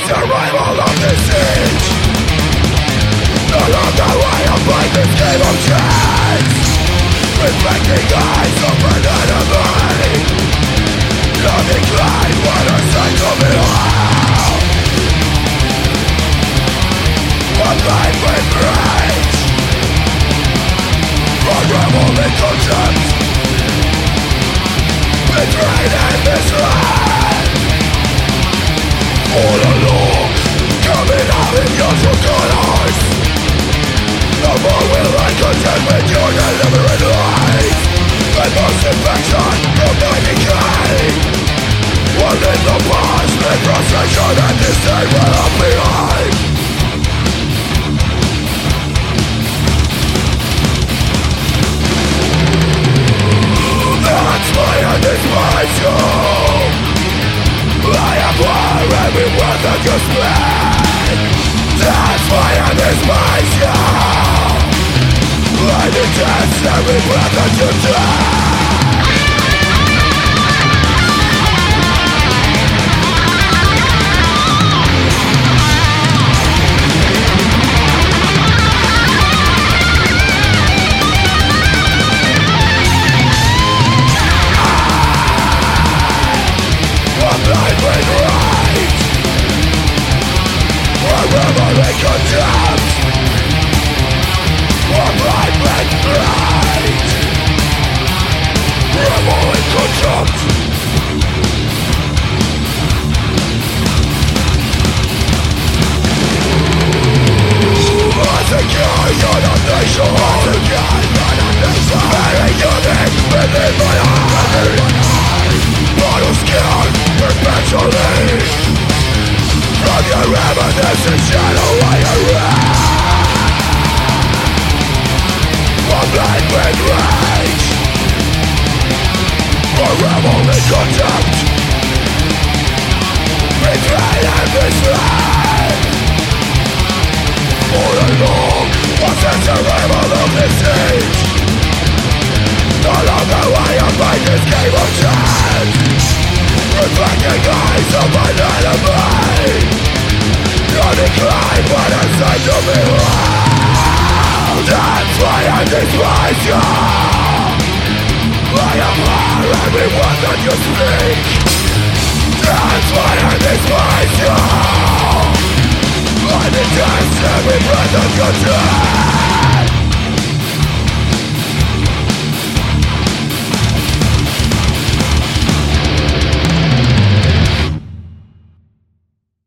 survival of the siege. No longer I abide this game of chance. Reflecting eyes of an enemy. Nothing like what a sight of it all. One life with rage. Unravel in contempt. Betrayed and misled. All along, coming out in your true colors. No more will I contend with your deliberate lies. And most infection from my decay. One in the past, the frustration and disdain will left behind. That's why I despise you. I abhor every word that you speak. That's why I despise you. I detest every breath that you take. Blind with rage. I revel in contempt. I'm blind with rage. Revel in contempt. As a king on a nation. As a king on a nation. Very unique within my heart. Bottle skin perpetually. From your reminiscent shadow I erect. I'm blind with rage. I revel in contempt. Betrayed and misled. All along was the survival of the siege. No longer I abide this game of chance. Reflecting eyes of an enemy. No decline but a sight to behold. That's why I despise